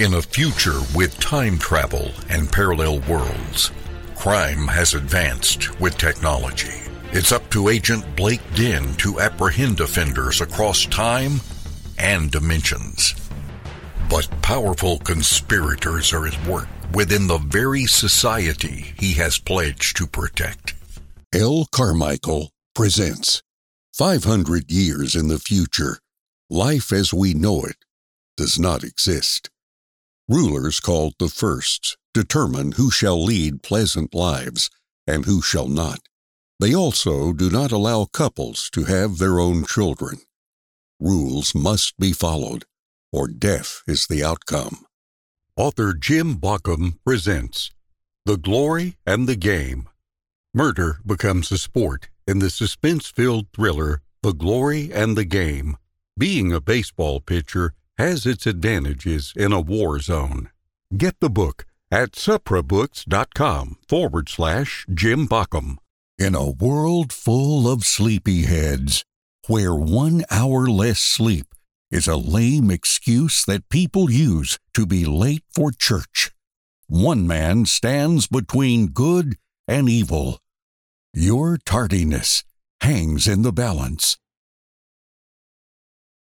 In a future with time travel and parallel worlds, crime has advanced with technology. It's up to Agent Blake Dinn to apprehend offenders across time and dimensions. But powerful conspirators are at work within the very society he has pledged to protect. L. Carmichael presents 500 years in the future. Life as we know it does not exist. Rulers called the firsts determine who shall lead pleasant lives and who shall not. They also do not allow couples to have their own children. Rules must be followed, or death is the outcome. Author Jim Bauckham presents The Glory and the Game. Murder becomes a sport in the suspense-filled thriller The Glory and the Game. Being a baseball pitcher has its advantages in a war zone. Get the book at suprabooks.com/Jim Bauckham. In a world full of sleepyheads, where 1 hour less sleep is a lame excuse that people use to be late for church, one man stands between good and evil. Your tardiness hangs in the balance.